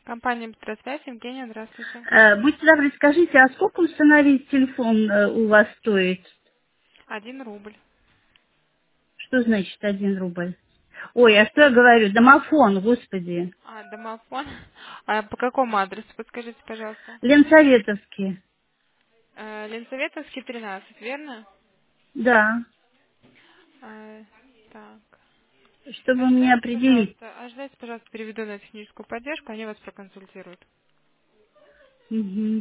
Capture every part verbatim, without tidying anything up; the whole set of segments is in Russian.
Компания «Быстросвязь», Евгения, здравствуйте. Э, Будьте добры, скажите, а сколько установить телефон э, у вас стоит? Один рубль. Что значит один рубль? Ой, а что я говорю? Домофон, господи. А, домофон. А по какому адресу? Подскажите, пожалуйста. Ленсоветовский. Э, Ленсоветовский, тринадцать, верно? Да, А, так. чтобы мне Ожидайте, определить. пожалуйста, ожидайте, пожалуйста, переведу на техническую поддержку, они вас проконсультируют. Угу.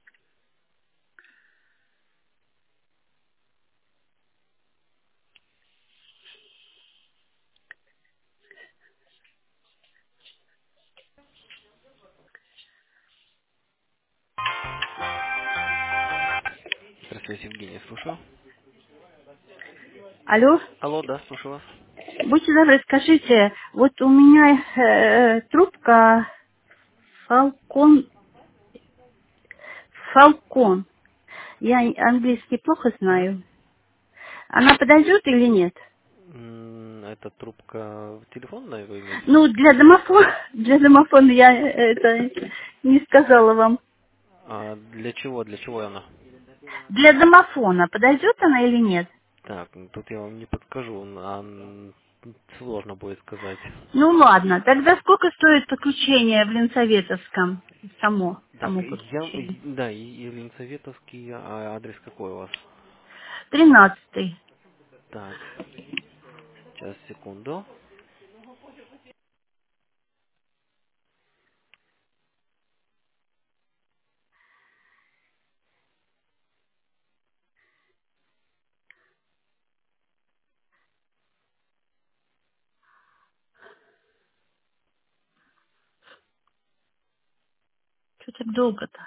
Здравствуйте, Евгений, слушаю. Алло, Алло, да, слушаю вас. будьте добры, скажите, вот у меня э, трубка Falcon, Falcon. Я английский плохо Мгм. знаю. Она подойдет или нет? М, Это трубка телефонная, вы имеете в виду? Ну, для домофона, для домофона я э, это не сказала вам. А для чего, для чего она? Для домофона подойдет она или нет? Так, ну, тут я вам не подскажу, а, м, сложно будет сказать. Ну ладно, тогда сколько стоит подключение в Ленсоветовском? Само, Так, само я, подключение. да, и, и Ленсоветовский, а адрес какой у вас? Тринадцатый. Так, сейчас, секунду. Что так долго-то?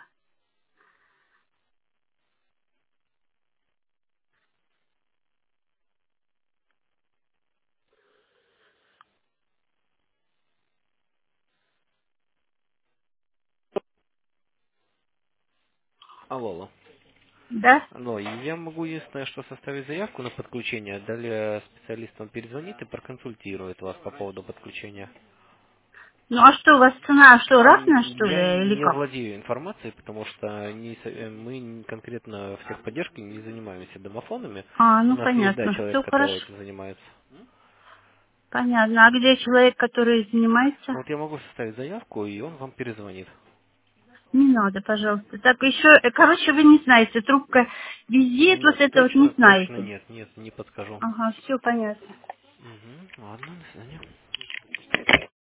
Алло, алло. Да? Алло, и я могу единственное, что составить заявку на подключение, далее специалист вам перезвонит и проконсультирует вас по поводу подключения. Ну а что, у вас цена что, разная М, что Я ли, или не как? владею информацией, потому что не со- э, мы конкретно в техподдержке не занимаемся домофонами. А, У ну нас есть, да, понятно. человек, Все который хорошо. этим занимается. Понятно. А где человек, который занимается? Ну вот я могу составить заявку, и он вам перезвонит. Не надо, пожалуйста. Так еще, э, короче, вы не знаете, трубка визит, вот Нет, это вот не точно, точно знаете. нет, нет, не подскажу. Ага, все понятно. Угу, ладно, до свидания.